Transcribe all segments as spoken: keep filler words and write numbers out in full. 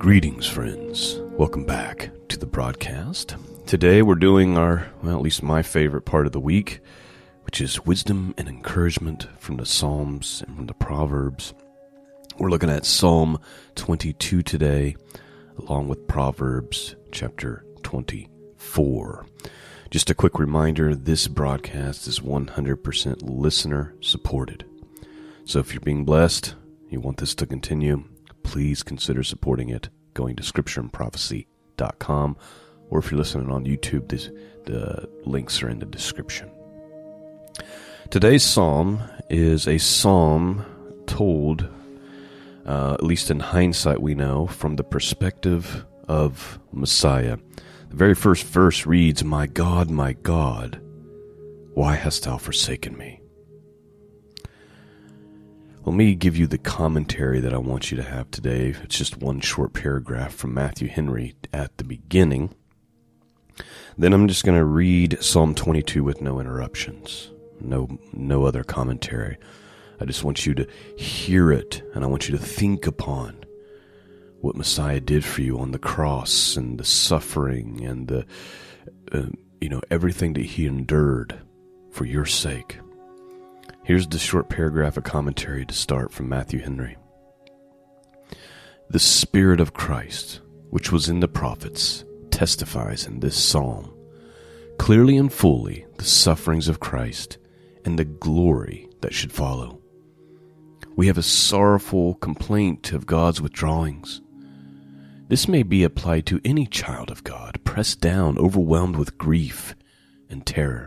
Greetings, friends. Welcome back to the broadcast. Today we're doing our, well, at least my favorite part of the week, which is wisdom and encouragement from the Psalms and from the Proverbs. We're looking at Psalm twenty-two today, along with Proverbs chapter twenty-four. Just a quick reminder, this broadcast is one hundred percent listener supported. So if you're being blessed, you want this to continue, please consider supporting it, going to scripture and prophecy dot com, or if you're listening on YouTube, this, the links are in the description. Today's psalm is a psalm told, uh, at least in hindsight we know, from the perspective of Messiah. The very first verse reads, "My God, my God, why hast thou forsaken me?" Let me give you the commentary that I want you to have today. It's just one short paragraph from Matthew Henry at the beginning. Then I'm just going to read Psalm twenty-two with no interruptions, no no other commentary. I just want you to hear it, and I want you to think upon what Messiah did for you on the cross and the suffering and the, uh, you know, everything that he endured for your sake. Here's the short paragraph of commentary to start from Matthew Henry. "The Spirit of Christ, which was in the prophets, testifies in this psalm clearly and fully the sufferings of Christ and the glory that should follow. We have a sorrowful complaint of God's withdrawings. This may be applied to any child of God, pressed down, overwhelmed with grief and terror.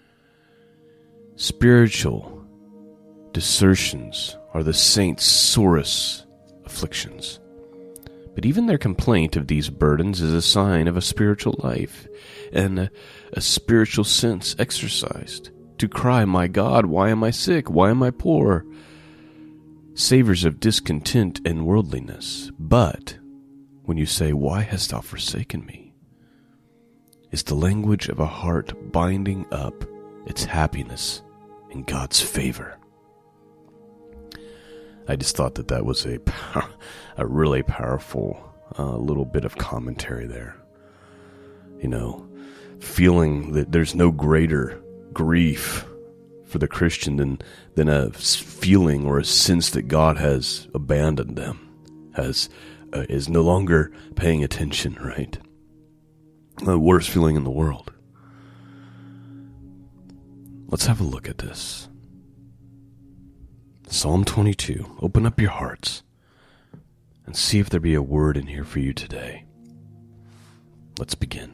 Spiritual desertions are the saints' sorest afflictions. But even their complaint of these burdens is a sign of a spiritual life and a, a spiritual sense exercised. To cry, 'My God, why am I sick? Why am I poor?' savors of discontent and worldliness. But when you say, 'Why hast thou forsaken me?' is the language of a heart binding up its happiness in God's favor." I just thought that that was a, a really powerful uh, little bit of commentary there. You know, feeling that there's no greater grief for the Christian than, than a feeling or a sense that God has abandoned them, has uh, is no longer paying attention, right? The worst feeling in the world. Let's have a look at this. Psalm twenty-two. Open up your hearts and see if there be a word in here for you today. Let's begin.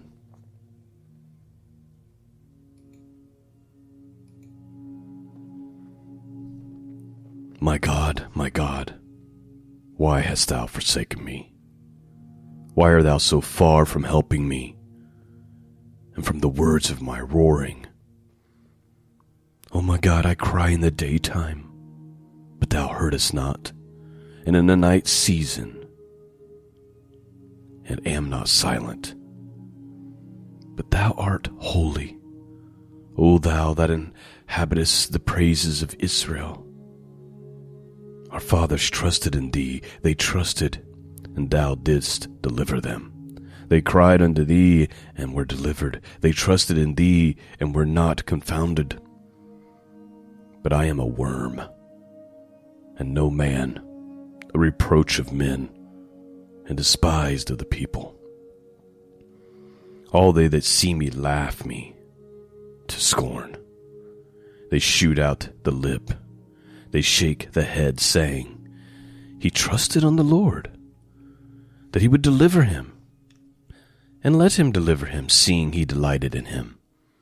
"My God, my God, why hast thou forsaken me? Why art thou so far from helping me and from the words of my roaring? O my God, I cry in the daytime, but thou heardest not, and in the night season, and am not silent. But thou art holy, O thou that inhabitest the praises of Israel. Our fathers trusted in thee, they trusted, and thou didst deliver them. They cried unto thee, and were delivered. They trusted in thee, and were not confounded. But I am a worm, and no man, a reproach of men, and despised of the people. All they that see me laugh me to scorn. They shoot out the lip, they shake the head, saying, He trusted on the Lord, that he would deliver him. And let him deliver him, seeing he delighted in him.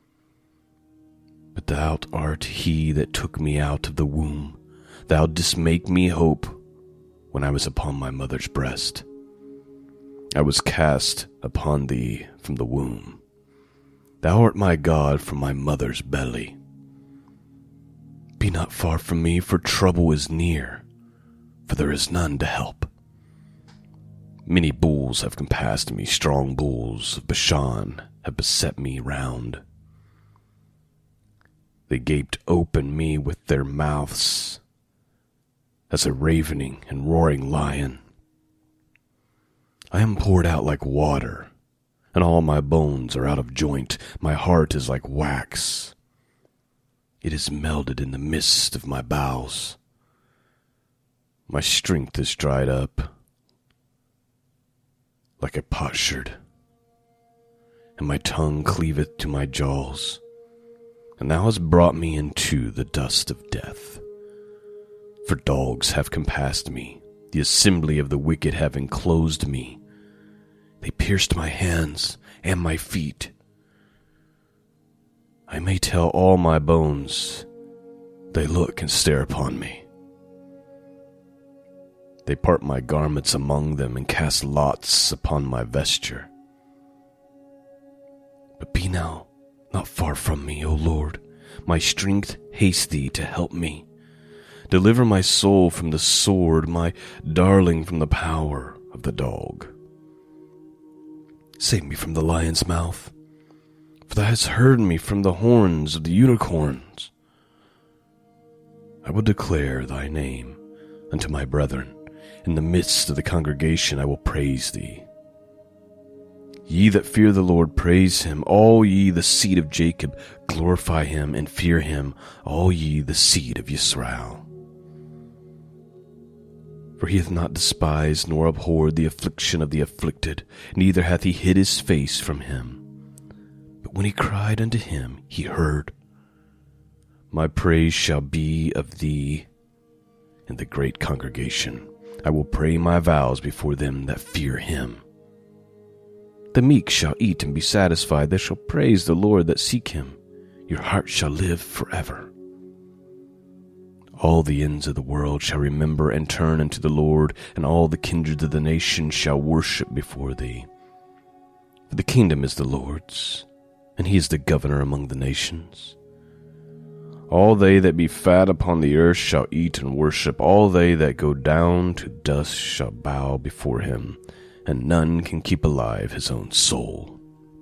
But thou art he that took me out of the womb. Thou didst make me hope when I was upon my mother's breast. I was cast upon thee from the womb. Thou art my God from my mother's belly. Be not far from me, for trouble is near, for there is none to help. Many bulls have compassed me, strong bulls of Bashan have beset me round. They gaped open me with their mouths, as a ravening and roaring lion. I am poured out like water, and all my bones are out of joint. My heart is like wax. It is melted in the midst of my bowels. My strength is dried up like a potsherd, and my tongue cleaveth to my jaws. And thou hast brought me into the dust of death. For dogs have compassed me, the assembly of the wicked have enclosed me. They pierced my hands and my feet. I may tell all my bones, they look and stare upon me. They part my garments among them and cast lots upon my vesture. But be now not far from me, O Lord. My strength haste thee to help me. Deliver my soul from the sword, my darling from the power of the dog. Save me from the lion's mouth, for thou hast heard me from the horns of the unicorns. I will declare thy name unto my brethren. In the midst of the congregation I will praise thee. Ye that fear the Lord, praise him. All ye the seed of Jacob, glorify him and fear him. All ye the seed of Yisrael. For he hath not despised nor abhorred the affliction of the afflicted, neither hath he hid his face from him. But when he cried unto him, he heard. My praise shall be of thee in the great congregation. I will pray my vows before them that fear him. The meek shall eat and be satisfied. They shall praise the Lord that seek him. Your heart shall live forever. All the ends of the world shall remember and turn unto the Lord, and all the kindreds of the nations shall worship before thee. For the kingdom is the Lord's, and he is the governor among the nations. All they that be fat upon the earth shall eat and worship. All they that go down to dust shall bow before him, and none can keep alive his own soul.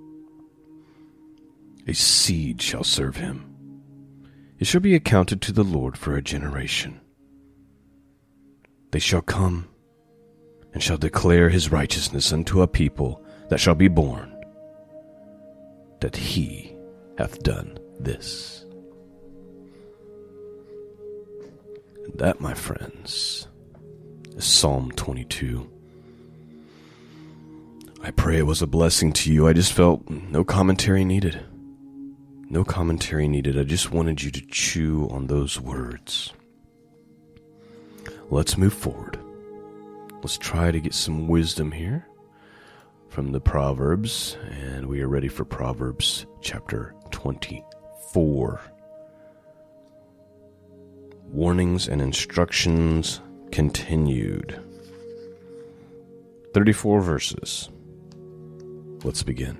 A seed shall serve him. It shall be accounted to the Lord for a generation. They shall come and shall declare his righteousness unto a people that shall be born, that he hath done this. And that, my friends, is Psalm twenty-two. I pray it was a blessing to you. I just felt no commentary needed. No commentary needed. I just wanted you to chew on those words. Let's move forward. Let's try to get some wisdom here from the Proverbs, and we are ready for Proverbs chapter twenty-four. Warnings and instructions continued. thirty-four verses. Let's begin.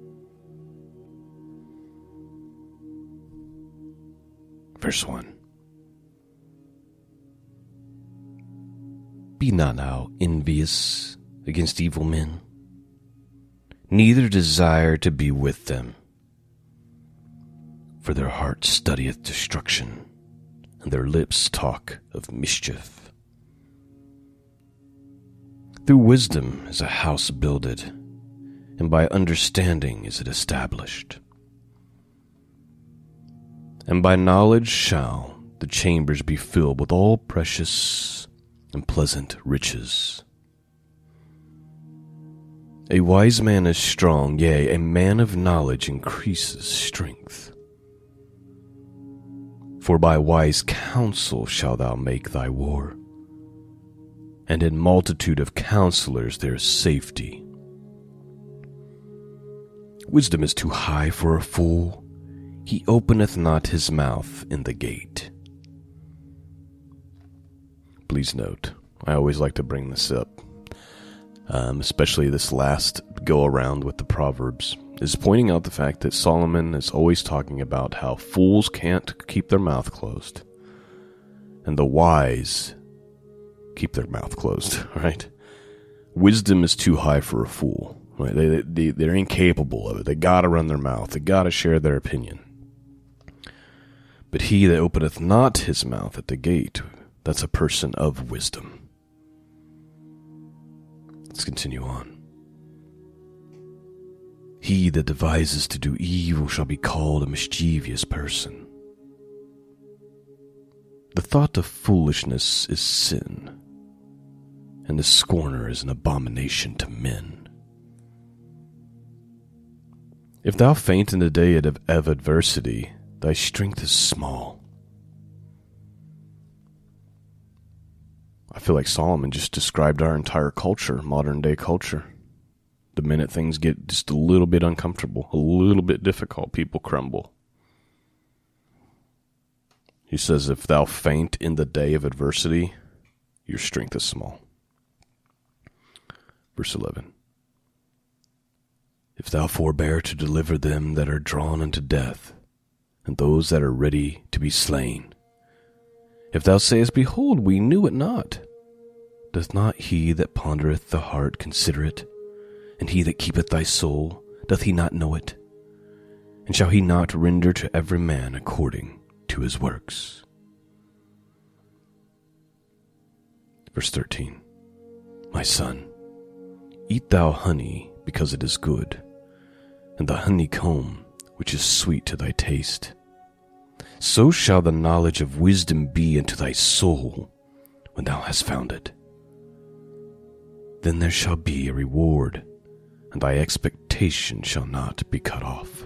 Verse one. Be not now envious against evil men, neither desire to be with them. For their heart studieth destruction, and their lips talk of mischief. Through wisdom is a house builded, and by understanding is it established. And by knowledge shall the chambers be filled with all precious and pleasant riches. A wise man is strong, yea, a man of knowledge increases strength. For by wise counsel shalt thou make thy war, and in multitude of counselors there is safety. Wisdom is too high for a fool. He openeth not his mouth in the gate. Please note, I always like to bring this up, um, especially this last go-around with the Proverbs, is pointing out the fact that Solomon is always talking about how fools can't keep their mouth closed, and the wise keep their mouth closed, right? Wisdom is too high for a fool, right? They, they, they're incapable of it. They gotta run their mouth. They gotta share their opinion. But he that openeth not his mouth at the gate, that's a person of wisdom. Let's continue on. He that devises to do evil shall be called a mischievous person. The thought of foolishness is sin, and the scorner is an abomination to men. If thou faint in the day of, of adversity, thy strength is small. I feel like Solomon just described our entire culture, modern day culture. The minute things get just a little bit uncomfortable, a little bit difficult, people crumble. He says, if thou faint in the day of adversity, your strength is small. Verse eleven. If thou forbear to deliver them that are drawn unto death, and those that are ready to be slain, if thou sayest, behold, we knew it not, doth not he that pondereth the heart consider it? And he that keepeth thy soul, doth he not know it? And shall he not render to every man according to his works? Verse thirteen. My son, eat thou honey, because it is good, and the honeycomb, which is sweet to thy taste. So shall the knowledge of wisdom be unto thy soul, when thou hast found it. Then there shall be a reward, and thy expectation shall not be cut off.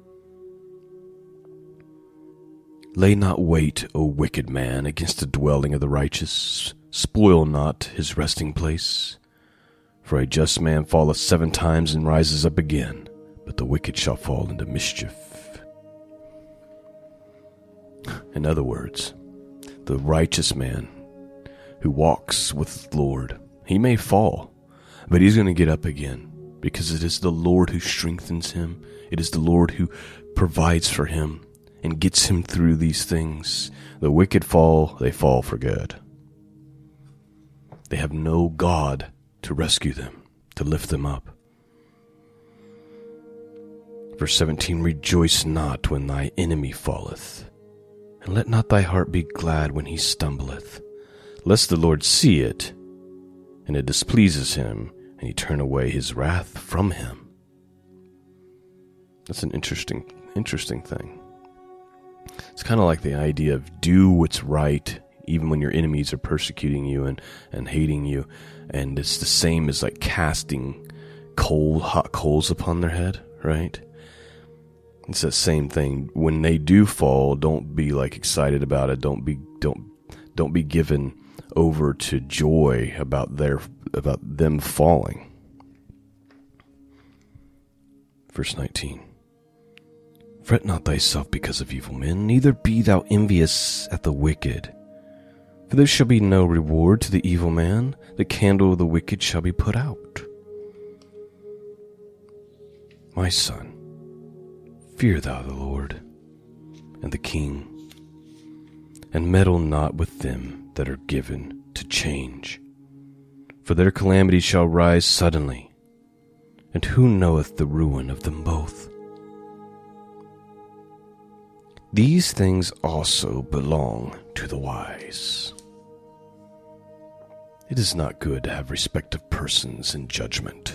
Lay not wait, O wicked man, against the dwelling of the righteous. Spoil not his resting place. For a just man falleth seven times and rises up again, but the wicked shall fall into mischief. In other words, the righteous man who walks with the Lord, he may fall, but he's going to get up again. Because it is the Lord who strengthens him. It is the Lord who provides for him and gets him through these things. The wicked fall, they fall for good. They have no God to rescue them, to lift them up. Verse seventeen, rejoice not when thy enemy falleth, and let not thy heart be glad when he stumbleth, lest the Lord see it, and it displeases him, and he turn away his wrath from him. That's an interesting, interesting thing. It's kind of like the idea of do what's right, even when your enemies are persecuting you and, and hating you. And it's the same as like casting coal, hot coals upon their head, right? It's the same thing. When they do fall, don't be like excited about it. Don't be, don't, don't be given over to joy about their about them falling. Verse nineteen. Fret not thyself because of evil men, neither be thou envious at the wicked. For there shall be no reward to the evil man, the candle of the wicked shall be put out. My son, fear thou the Lord and the king, and meddle not with them that are given to change. For their calamity shall rise suddenly, and who knoweth the ruin of them both? These things also belong to the wise. It is not good to have respect of persons in judgment.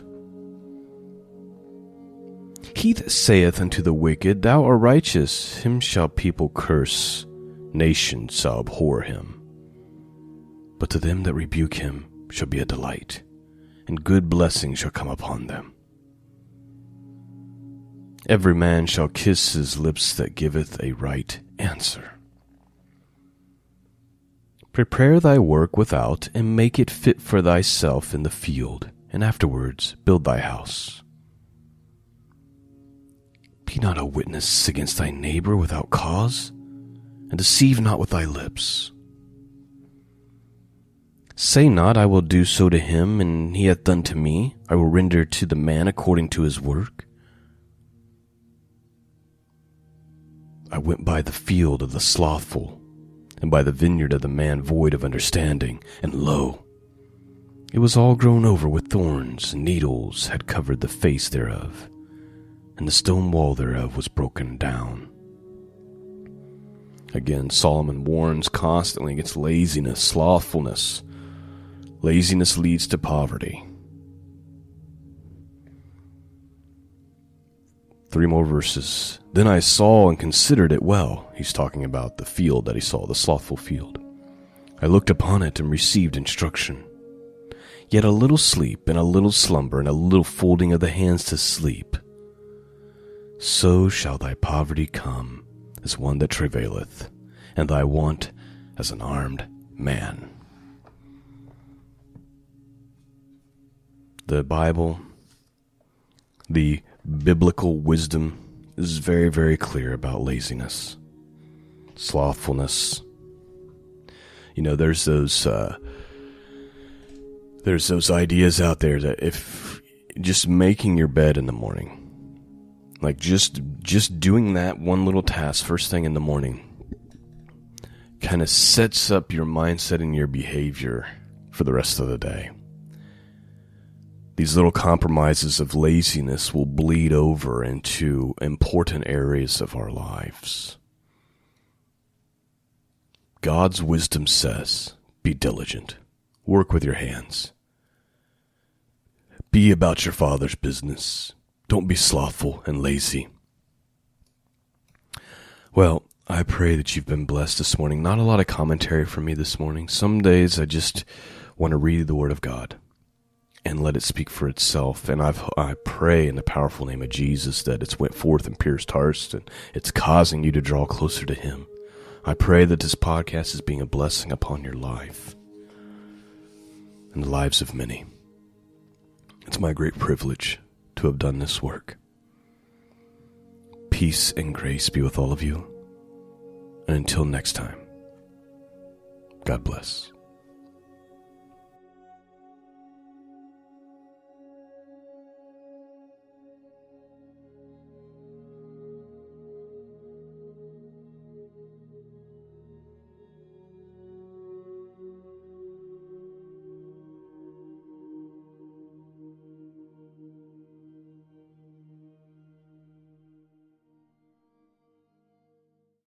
He that saith unto the wicked, Thou art righteous, him shall people curse, nations shall abhor him. But to them that rebuke him shall be a delight, and good blessings shall come upon them. Every man shall kiss his lips that giveth a right answer. Prepare thy work without, and make it fit for thyself in the field, and afterwards build thy house. Be not a witness against thy neighbor without cause, and deceive not with thy lips. Say not, I will do so to him, and he hath done to me. I will render to the man according to his work. I went by the field of the slothful, and by the vineyard of the man void of understanding, and lo, it was all grown over with thorns, and needles had covered the face thereof, and the stone wall thereof was broken down. Again, Solomon warns constantly against laziness, slothfulness. Laziness leads to poverty. Three more verses. Then I saw and considered it well. He's talking about the field that he saw, the slothful field. I looked upon it and received instruction. Yet a little sleep and a little slumber and a little folding of the hands to sleep. So shall thy poverty come as one that travaileth, and thy want as an armed man. The Bible, the biblical wisdom is very, very clear about laziness, slothfulness. You know, there's those, uh, there's those ideas out there that if just making your bed in the morning, like just, just doing that one little task first thing in the morning kind of sets up your mindset and your behavior for the rest of the day. These little compromises of laziness will bleed over into important areas of our lives. God's wisdom says, be diligent. Work with your hands. Be about your Father's business. Don't be slothful and lazy. Well, I pray that you've been blessed this morning. Not a lot of commentary from me this morning. Some days I just want to read the Word of God and let it speak for itself. And I've, I pray in the powerful name of Jesus that it's went forth and pierced hearts and it's causing you to draw closer to Him. I pray that this podcast is being a blessing upon your life and the lives of many. It's my great privilege to have done this work. Peace and grace be with all of you. And until next time, God bless.